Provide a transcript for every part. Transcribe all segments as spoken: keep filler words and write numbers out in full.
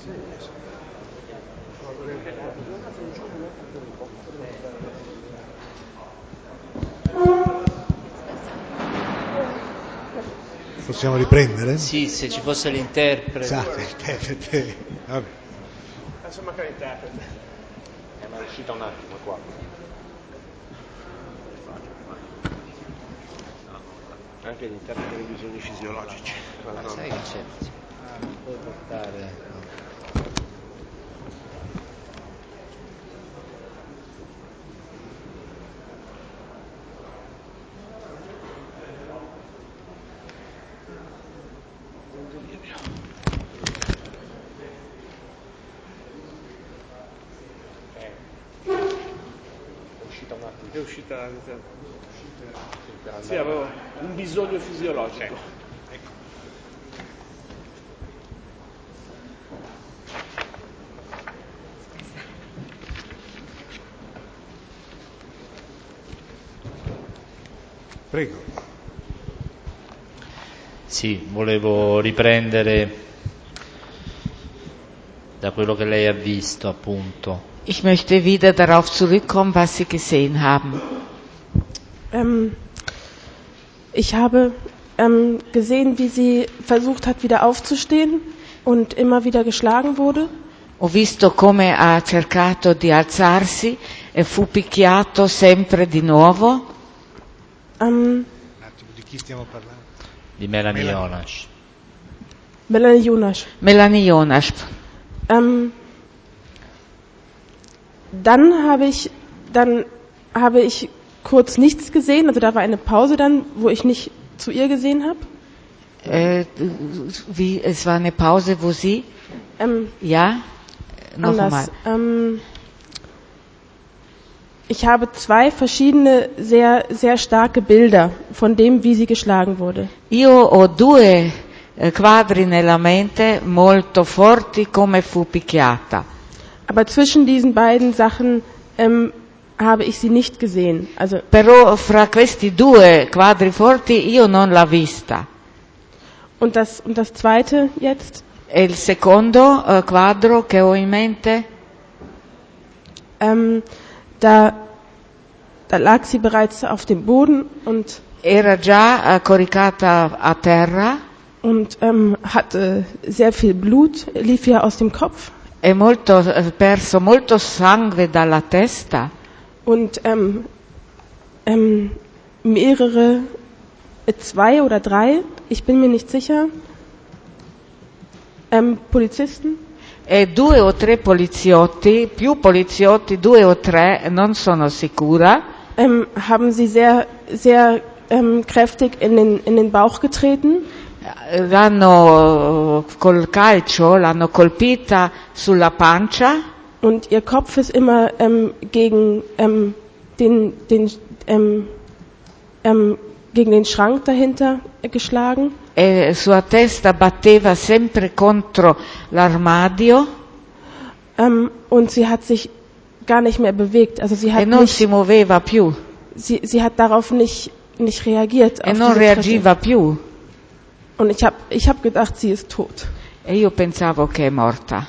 Possiamo riprendere? Sì, se ci fosse l'interprete. Esatto, l'interprete. Vabbè. Adesso manca l'interprete. Eh, ma è uscita un attimo qua. Anche all'interno dei bisogni fisiologici. Ma sai che c'è? Ah, non puoi portare. È uscita, sì, avevo un bisogno fisiologico. Ecco. Prego. Sì, volevo riprendere da quello che lei ha visto, appunto. Ich möchte wieder darauf zurückkommen, was Sie gesehen haben. Ähm, ich habe ähm, gesehen, wie sie versucht hat, wieder aufzustehen und immer wieder geschlagen wurde. Ho visto come ha cercato di alzarsi e fu picchiato sempre di nuovo. Ähm, Un attimo, di chi stiamo parlando? Di Melanie Melanie. Jonas. Melanie Jonas. Melanie Jonas. Ähm, dann habe ich, dann habe ich kurz nichts gesehen, also da war eine Pause dann, wo ich nicht zu ihr gesehen habe. Äh, wie, es war eine Pause, wo Sie? Ähm, Ja? Noch anders. einmal. Ähm, ich habe zwei verschiedene, sehr, sehr starke Bilder von dem, wie sie geschlagen wurde. Io ho due eh, quadri nella mente molto forti come fu picchiata. Aber zwischen diesen beiden Sachen ähm, habe ich sie nicht gesehen. Also Però fra questi due quadri forti io non l'ho vista. und das und das zweite jetzt, E il secondo eh, quadro che ho in mente, ähm, da da lag sie bereits auf dem Boden und era già eh, coricata a terra und ähm, hatte sehr viel Blut, lief ihr aus dem Kopf e molto, eh, perso molto sangue dalla testa und ähm, ähm, mehrere, äh, zwei oder drei, ich bin mir nicht sicher, ähm, Polizisten e due o tre poliziotti, più poliziotti, due o tre, non sono sicura, ähm, haben sie sehr, sehr ähm, kräftig in den, in den Bauch getreten eh, l'hanno col calcio, l'hanno colpita sulla pancia und ihr Kopf ist immer ähm, gegen, ähm, den, den, ähm, ähm, gegen den Schrank dahinter geschlagen. e sua testa batteva sempre contro l'armadio Ähm, und sie hat sich gar nicht mehr bewegt. Also sie e hat, non nicht, si muoveva più sie, sie hat darauf nicht, nicht reagiert. e Auf non diese reagiva Tritte. più. Und ich habe ich hab gedacht, sie ist tot. E io pensavo che è morta.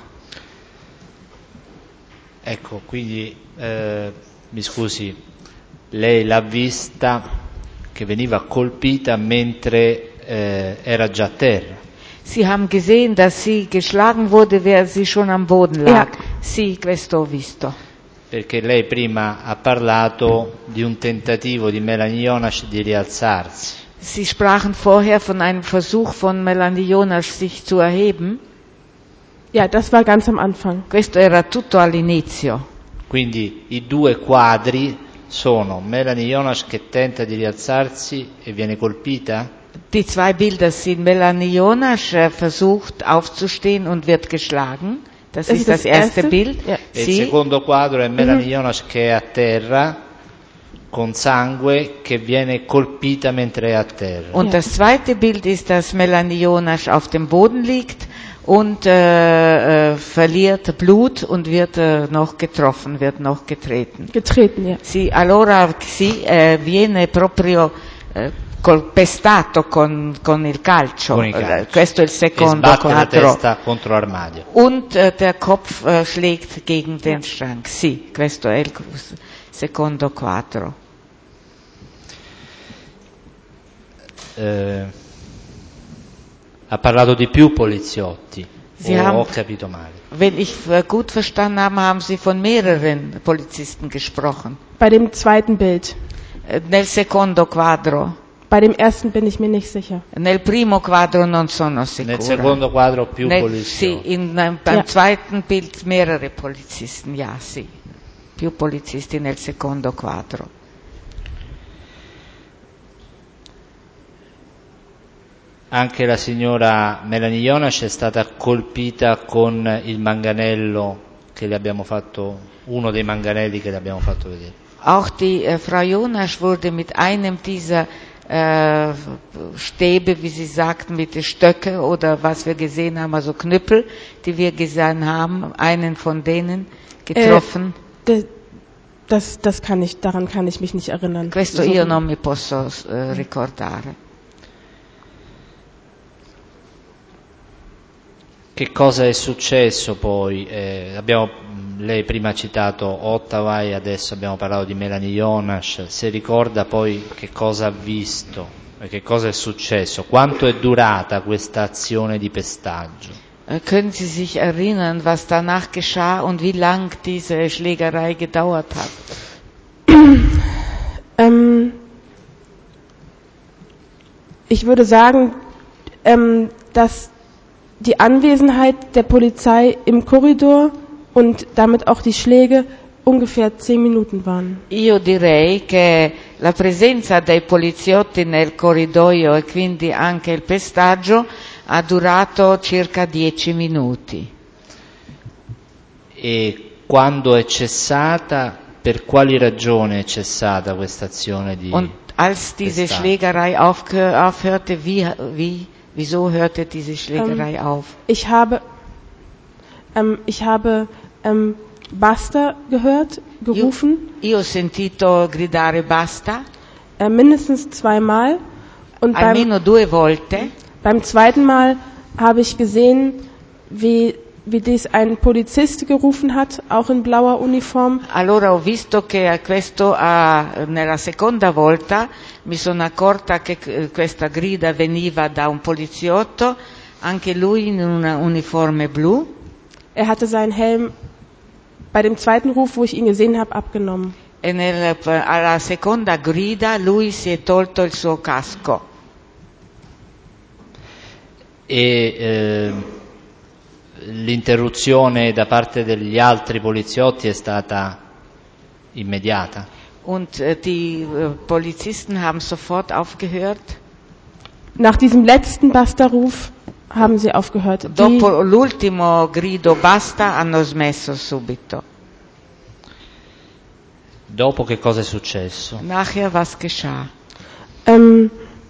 Ecco, quindi, eh, mi scusi, lei l'ha vista che veniva colpita mentre eh, era già a terra. Sie haben gesehen, dass sie geschlagen wurde, während sie schon am Boden lag. Ja. Sì, questo ho visto. Perché lei prima ha parlato di un tentativo di Melanie Jonas di rialzarsi. Sie sprachen vorher von einem Versuch von Melanie Jonas, sich zu erheben. Ja, das war ganz am Anfang. Questo era tutto all'inizio. Quindi i due quadri sono Melanie Jonas che tenta di rialzarsi e viene colpita? Die zwei Bilder sind Melanie Jonas äh, versucht aufzustehen und wird geschlagen. Das, Das ist ist das das erste erste. Bild. Ja. E il Sì. secondo quadro è Melanie Jonas che è a terra con sangue che viene colpita mentre è a terra. Und Ja. das zweite Bild ist, dass Melanie Jonas auf dem Boden liegt und äh, äh, verliert Blut und wird äh, noch getroffen, wird noch getreten. Getreten, ja. Sì, allora sì, eh, viene proprio eh, colpestato con, con il calcio. Con il calcio. Eh, Questo è il E secondo sbatte la quadro. testa contro l'armadio. Und äh, der Kopf äh, schlägt gegen den Schrank. Sì, questo è il secondo quadro. Eh, ha parlato di più poliziotti, Sie o haben- ho capito male? Wenn ich äh, gut verstanden habe, haben Sie von mehreren Polizisten gesprochen. Bei dem zweiten Bild. Äh, Nel secondo quadro. Bei dem ersten bin ich mir nicht sicher. Nel primo quadro non sono sicura. Nel secondo quadro più Nel- poliziotti. Sì, in, äh, beim Ja. zweiten Bild mehrere Polizisten, ja, sì. Più polizisti nel secondo quadro. Anche la signora Melanie Jonas è stata colpita con il manganello che le abbiamo fatto, uno dei manganelli che le abbiamo fatto vedere. Auch die äh, Frau Jonas wurde mit einem dieser äh, Stäbe, wie Sie sagten, mit den Stöcke oder was wir gesehen haben, also Knüppel, die wir gesehen haben, einen von denen getroffen. D- Das, das kann ich, daran kann ich mich nicht erinnern. Questo So- io non mi posso äh, ricordare. Che cosa è successo poi? Eh, abbiamo, lei prima ha citato Ottawa e adesso abbiamo parlato di Melanie Jonas. Se ricorda poi che cosa ha visto e che cosa è successo? Quanto è durata questa azione di pestaggio? Äh, Können Sie sich erinnern, was danach geschah und wie lang diese Schlägerei gedauert hat? Ähm, ich würde sagen, ähm, dass die Anwesenheit der Polizei im Korridor und damit auch die Schläge ungefähr zehn Minuten waren. Io direi che la presenza dei poliziotti nel corridoio e quindi anche il pestaggio ha durato circa dieci minuti. E quando è cessata, per quali ragioni è cessata questa azione di Und als diese pestaggio? Schlägerei aufge- aufhörte, wie, wie, wieso hörte diese Schlägerei auf? Ich habe, ähm, ich habe ähm, Basta gehört, gerufen, Io ho sentito gridare basta, äh, mindestens zweimal. Und beim, almeno due volte. beim zweiten Mal habe ich gesehen, wie, wie dies ein Polizist gerufen hat, auch in blauer Uniform. Allora ho visto che questo ah, nella seconda volta mi sono accorta che eh, questa grida veniva da un poliziotto, anche lui in una uniforme blu, Er hatte seinen Helm bei dem zweiten Ruf, wo ich ihn gesehen habe, abgenommen. e nel- alla seconda grida lui si è tolto il suo casco. E eh, l'interruzione da parte degli altri poliziotti è stata immediata? Und äh, die äh, Polizisten haben sofort aufgehört. Nach diesem letzten Basta-Ruf haben sie aufgehört. Die, Dopo l'ultimo grido basta hanno smesso subito. Dopo che cosa è successo? Nachher was geschah? ähm,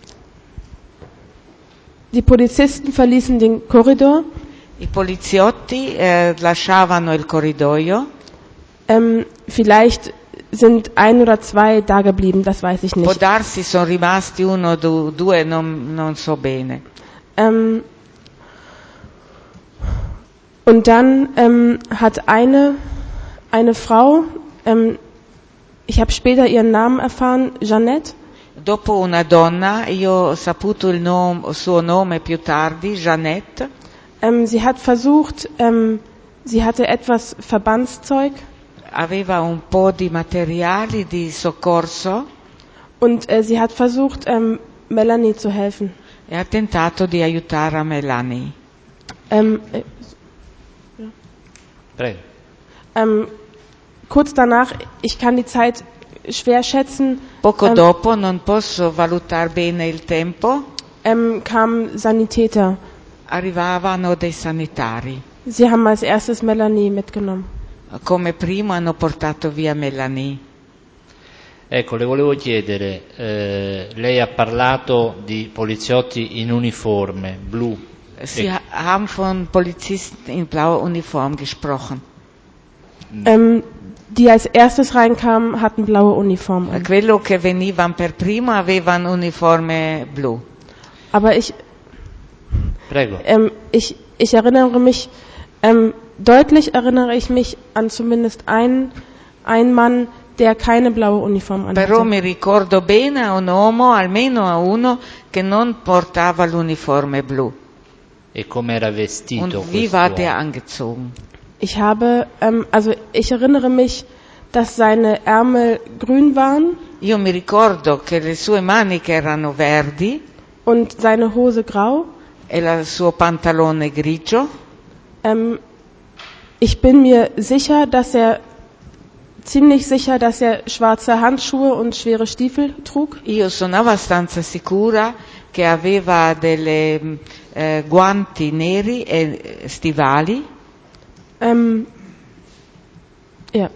die Polizisten verließen den Korridor. I poliziotti eh, lasciavano il corridoio. Ähm, vielleicht sind ein oder zwei da geblieben, das weiß ich Può nicht. darsi sono rimasti uno o du- due, non, non so bene. Ähm, und dann ähm, hat eine, eine Frau, ähm, ich habe später ihren Namen erfahren, Jeannette, Dopo una donna, io ho saputo il, nom- il suo nome più tardi, Jeannette, ähm, sie hat versucht, ähm, sie hatte etwas Verbandszeug aveva un po' di materiali di soccorso und äh, sie hat versucht, ähm, Melanie zu helfen. e ha tentato di aiutare Melanie. Ähm, äh, Prego. ähm, kurz danach, ich kann die Zeit schwer schätzen, Poco ähm, dopo, non posso valutare bene il tempo, ähm, kamen Sanitäter. arrivavano dei sanitari. Sie haben als erstes Melanie mitgenommen. Come primo hanno portato via Melanie. Ecco, le volevo chiedere, eh, lei ha parlato di poliziotti in uniforme, blu. Sie E- ha- haben von Polizisten in blauer Uniform gesprochen. Ähm, die als erstes reinkamen, hatten blaue Uniformen an. Quello che venivano per primo avevano uniforme blu. Aber ich, Prego. ähm, ich, ich erinnere mich, ähm, deutlich erinnere ich mich an zumindest einen, einen Mann, der keine blaue Uniform Però anhatte. mi ricordo bene a un uomo, almeno a uno, che non portava l'uniforme blu. E come era vestito Und wie war der quest'uomo? angezogen? Ich habe, ähm, also ich erinnere mich, dass seine Ärmel grün waren Io mi ricordo che le sue maniche erano verdi und seine Hose grau. e il suo pantalone grigio. Ähm, ich bin mir sicher, dass er, ziemlich sicher, dass er schwarze Handschuhe und schwere Stiefel trug. Io sono abbastanza sicura che aveva delle eh, guanti neri e stivali. Ähm, ja.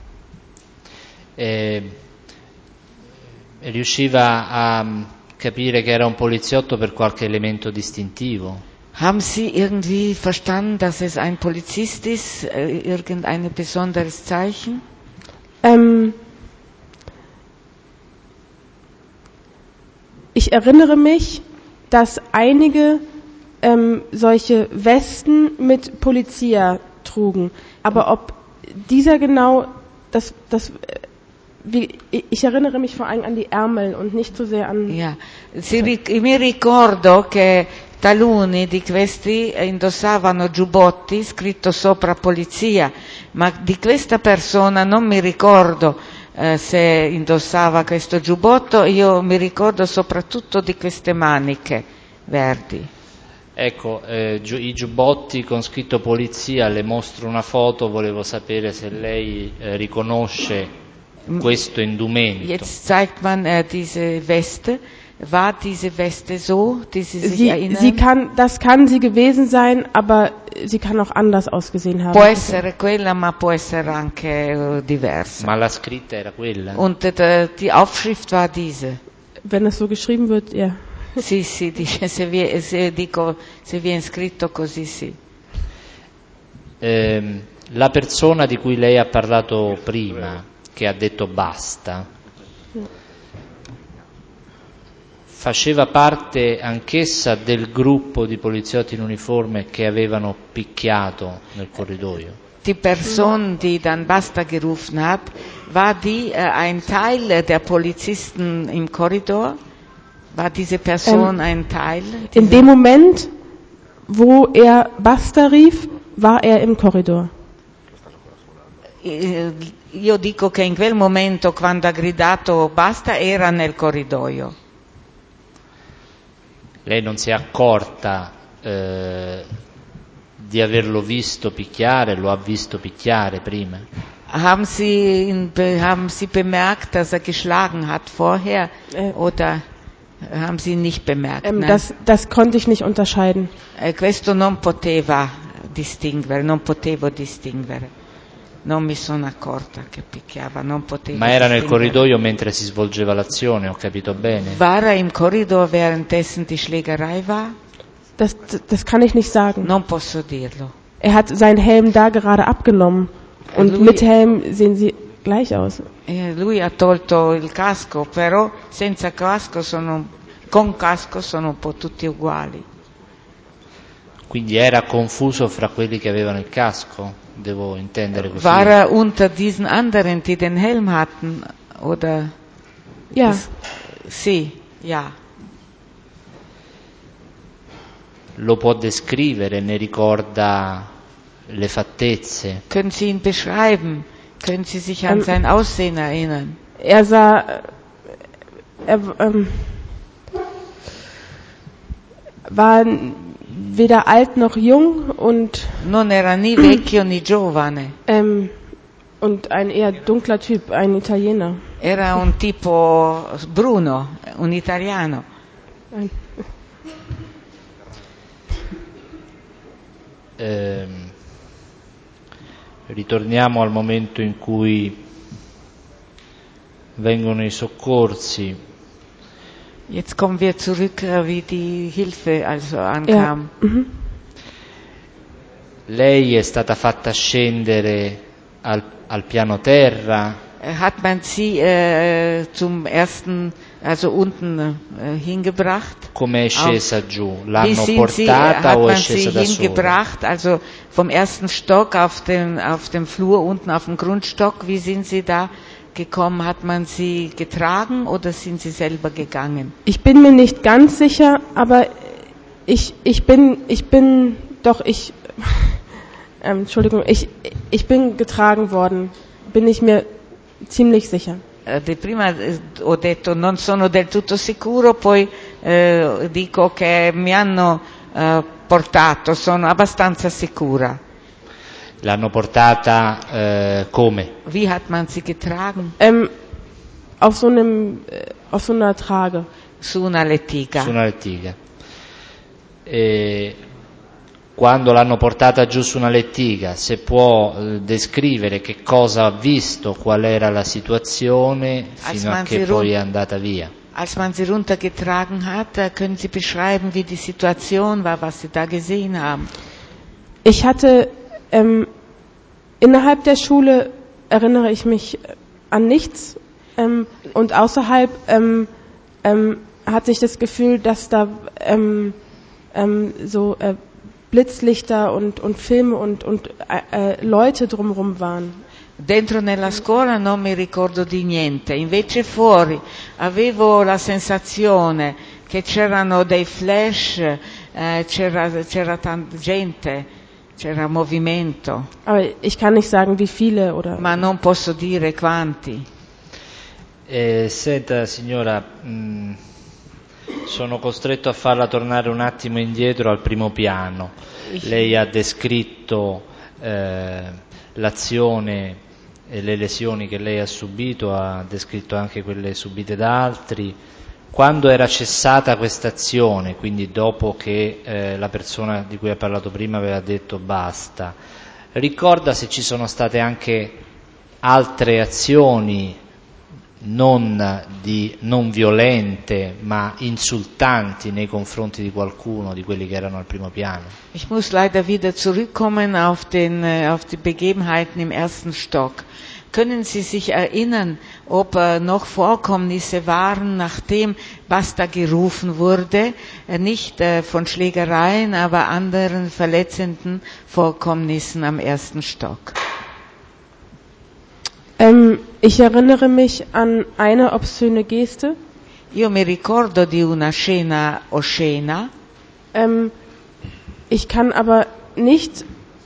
E riusciva a capire che era un poliziotto per qualche elemento distintivo? Haben Sie irgendwie verstanden, dass es ein Polizist ist, äh, irgendein besonderes Zeichen? Ähm, ich erinnere mich, dass einige ähm, solche Westen mit Polizia trugen. Aber ob dieser genau, das, das, äh, wie, ich erinnere mich vor allem an die Ärmel und nicht so sehr an... Yeah. Si ric- mi ricordo che taluni di questi indossavano giubbotti scritto sopra polizia, ma di questa persona non mi ricordo eh, se indossava questo giubbotto, io mi ricordo soprattutto di queste maniche verdi. Ecco, eh, giu- i giubbotti con scritto polizia, le mostro una foto, volevo sapere se lei eh, riconosce questo indumento. Jetzt zeigt man äh, diese Weste. War diese Weste so, die Sie sich Sie, erinnern? sie kann, das kann sie gewesen sein, aber sie kann auch anders ausgesehen haben. Può essere quella, ma può essere anche äh, diversa. Ma la scritta era quella? Und äh, die Aufschrift war diese. Wenn es so geschrieben wird, ja. Sì, sì, dice, se, vi, se, dico, se viene scritto così, sì. Ehm, la persona di cui lei ha parlato prima, che ha detto basta, faceva parte anch'essa del gruppo di poliziotti in uniforme che avevano picchiato nel corridoio? Die Person, die dann Basta gerufen hat, war die äh, ein Teil der Polizisten im Korridor? War diese Person Ähm, ein Teil? In dieser- dem Moment, wo er Basta rief, war er im Korridor. Eh, Io dico che in quel momento, quando ha gridato Basta, era nel corridoio. Lei non si è accorta eh, di averlo visto picchiare, lo ha visto picchiare prima? Haben Sie, ihn be- haben Sie bemerkt, dass er geschlagen hat vorher? Äh. Oder haben Sie ihn nicht bemerkt? Ähm, Nein. das, das konnte ich nicht unterscheiden. Eh, questo non poteva distinguere, non potevo distinguere. Non mi sono accorta che picchiava, non potevo Ma era nel distinguere. corridoio mentre si svolgeva l'azione, ho capito bene? War er im Korridor, währenddessen die Schlägerei war? Das, das kann ich nicht sagen. Non posso dirlo. Er hat seinen Helm da gerade abgenommen. Und Lui- mit Helm sehen sie gleich aus. Eh, lui ha tolto il casco, però senza casco sono, con casco sono un po' tutti uguali. Quindi era confuso fra quelli che avevano il casco? Devo intendere così? War er unter diesen anderen, die den Helm hatten? Oder? Ja, Sì, ja. Lo può descrivere, ne ricorda le fattezze? Können Sie ihn beschreiben? Können Sie sich an Ähm, sein Aussehen erinnern? er sah, er ähm, war weder alt noch jung und, Non era né vecchio né giovane. ähm, und ein eher dunkler Typ, ein Italiener. Era un tipo bruno, un italiano. Ein, Ehm, ritorniamo al momento in cui vengono i soccorsi. Jetzt kommen wir zurück, äh, wie die Hilfe also ja, ankam. mhm. Lei è stata fatta scendere al, al piano terra? Hat man sie äh, zum ersten, also unten äh, hingebracht? Come è scesa Auf, giù? wie L'hanno sind sie, portata hat o è man scesa sie da sola? hingebracht, also vom ersten Stock auf dem, auf dem Flur, unten auf dem Grundstock, wie sind sie da gekommen? Hat man sie getragen oder sind sie selber gegangen? Ich bin mir nicht ganz sicher, aber ich, ich bin, ich bin, doch, ich, ähm, Entschuldigung, ich, ich bin getragen worden, bin ich mir ziemlich sicher. Eh, prima eh, ho detto non sono del tutto sicuro, poi eh, dico che mi hanno eh, portato, sono abbastanza sicura. L'hanno portata eh, come? Wie hat man sie getragen? Ähm, auf so einem, äh, auf so einer Trage. Su una lettiga. Su una lettiga. E quando l'hanno portata giù su una lettiga, se può eh, descrivere che cosa ha visto, qual era la situazione fino a che poi è andata via. Als man sie runtergetragen hat, äh, können Sie beschreiben, wie die Situation war, was Sie da gesehen haben? Ich hatte ähm, innerhalb der Schule erinnere ich mich an nichts ähm, und außerhalb ähm, ähm, hatte ich das Gefühl, dass da ähm, ähm, so äh, Blitzlichter und, und Filme und, und äh, Leute drumherum waren. Dentro nella scuola non mi ricordo di niente, invece fuori avevo la sensazione che c'erano dei flash, eh, c'era, c'era tanta gente, c'era movimento. Aber ich kann nicht sagen, wie viele oder. Ma non posso dire quanti. Eh, senta signora, mh, sono costretto a farla tornare un attimo indietro al primo piano. Lei ha descritto eh, l'azione e le lesioni che lei ha subito, ha descritto anche quelle subite da altri. Quando era cessata questa azione, quindi dopo che eh, la persona di cui ha parlato prima aveva detto basta, ricorda se ci sono state anche altre azioni non, di, non violente ma insultanti nei confronti di qualcuno di quelli che erano al primo piano? Ich muss leider wieder zurückkommen auf, den, auf die Begebenheiten im ersten Stock. Können Sie sich erinnern, ob äh, noch Vorkommnisse waren, nachdem was da gerufen wurde, äh, nicht äh, von Schlägereien, aber anderen verletzenden Vorkommnissen am ersten Stock? Ähm, ich erinnere mich an eine obszöne Geste. Io mi ricordo di una scena oscena. Ähm, ich kann aber nicht,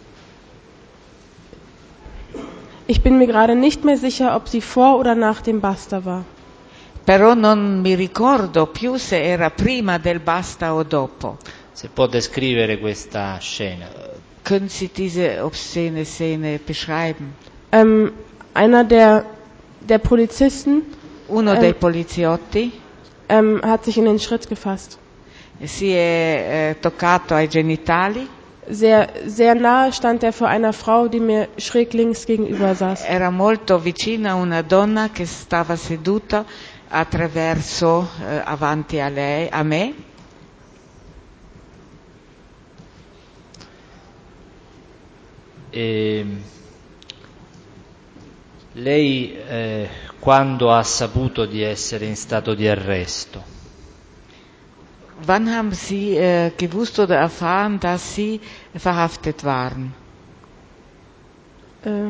ich bin mir gerade nicht mehr sicher, ob sie vor oder nach dem Basta war. Però non mi ricordo più se era prima del basta o dopo. Se può descrivere questa scena. Können Sie diese obszene Szene beschreiben? Ähm, einer der, der Polizisten Uno ähm, dei poliziotti ähm, hat sich in den Schritt gefasst. si è eh, toccato ai genitali. Sehr, sehr nahe stand er vor einer Frau, die mir schräg links gegenüber saß. Era molto vicina a una donna che stava seduta attraverso eh, avanti a lei, a me. E lei eh, quando ha saputo di essere in stato di arresto? Wann haben Sie äh, gewusst oder erfahren, dass Sie verhaftet waren? Äh,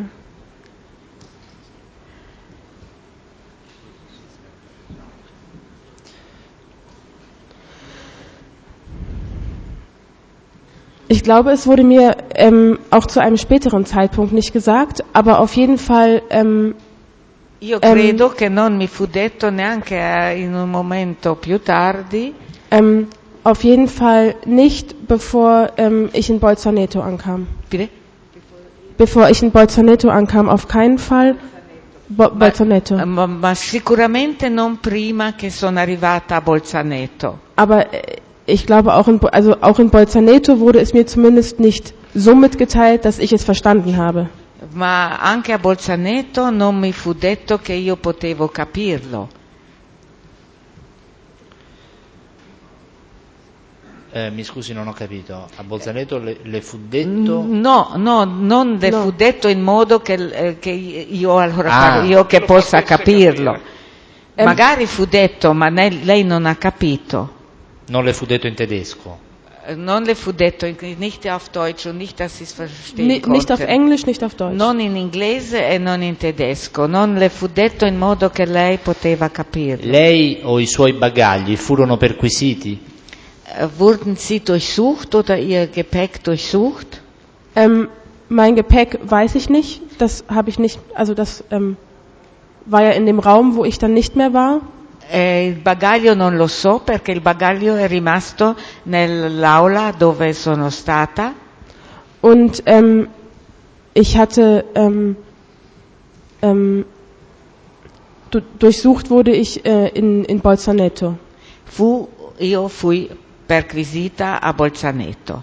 Ich glaube, es wurde mir ähm, auch zu einem späteren Zeitpunkt nicht gesagt, aber auf jeden Fall. Ähm, Io credo ähm, che non mi fu detto neanche in un momento più tardi. Ähm, auf jeden Fall nicht, bevor ähm, ich in Bolzaneto ankam. Bitte? Bevor ich in Bolzaneto ankam, auf keinen Fall. Bo- ma, Bolzaneto. Ma, ma sicuramente non prima che sono arrivata a Bolzaneto. Aber äh, ich glaube, auch in, also auch in Bolzaneto wurde es mir zumindest nicht so mitgeteilt, dass ich es verstanden habe. Ma anche a Bolzaneto non mi fu detto che io potevo capirlo. Eh, mi scusi, non ho capito. A Bolzaneto le, le fu detto? No, no, non le No. fu detto in modo che, eh, che io allora Ah. parlo- io che Lo possa potesse capirlo. capire. Ehm, Magari fu detto, ma ne- lei non ha capito. Non le fu detto in tedesco? Eh, Non le fu detto, nicht auf Deutsch und nicht, dass sie es verstehen Ni- nicht auf konnte. Englisch, nicht auf Deutsch. Non in inglese e non in tedesco, non le fu detto in modo che lei poteva capirlo. Lei o i suoi bagagli furono perquisiti? Äh, Wurden sie durchsucht oder ihr Gepäck durchsucht? Ähm, mein Gepäck weiß ich nicht. Das habe ich nicht, also das ähm, war ja in dem Raum, wo ich dann nicht mehr war. Eh, il bagaglio non lo so perché il bagaglio è rimasto nell'aula dove sono stata. Und ähm, ich hatte, ähm, ähm, du, durchsucht wurde ich äh, in, in Bolzaneto. Fu, io fui perquisita a Bolzaneto.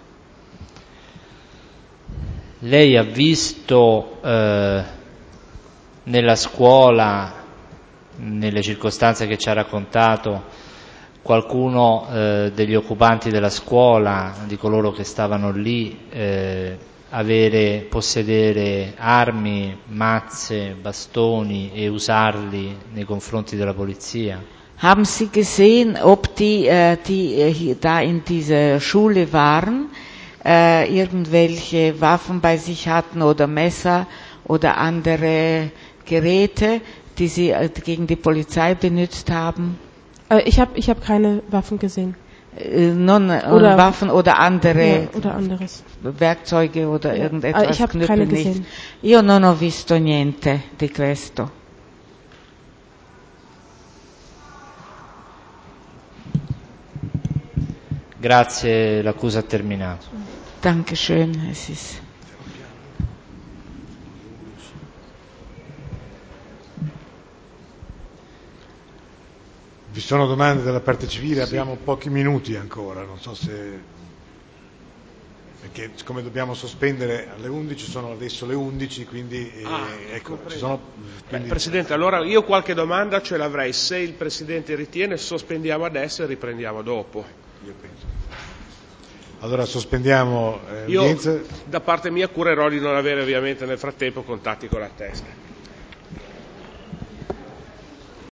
Lei ha visto eh, nella scuola, nelle circostanze che ci ha raccontato, qualcuno eh, degli occupanti della scuola, di coloro che stavano lì, eh, avere, possedere armi, mazze, bastoni e usarli nei confronti della polizia? Haben Sie gesehen, ob die, äh, die äh, hier, da in dieser Schule waren, äh, irgendwelche Waffen bei sich hatten oder Messer oder andere Geräte, die sie äh, gegen die Polizei benutzt haben? Äh, ich habe ich hab keine Waffen gesehen. Äh, non, äh, Oder- Waffen oder andere Ja, oder anderes. Werkzeuge oder Ja. irgendetwas. Ah, ich hab Knüppel keine nicht. gesehen. Io non ho visto niente di questo. Grazie, l'accusa ha terminato. Dankeschön, es ist. Vi sono domande dalla parte civile? Abbiamo pochi minuti ancora, non so se... Perché siccome dobbiamo sospendere alle undici, sono adesso le undici, quindi eh, Ah, ecco, comprendo. ci sono... Beh, Quindi, Presidente, allora io qualche domanda ce l'avrei. Se il Presidente ritiene, sospendiamo adesso e riprendiamo dopo. io penso. Allora sospendiamo eh, Io, l'udienza. da parte mia, curerò di non avere ovviamente nel frattempo contatti con la testa.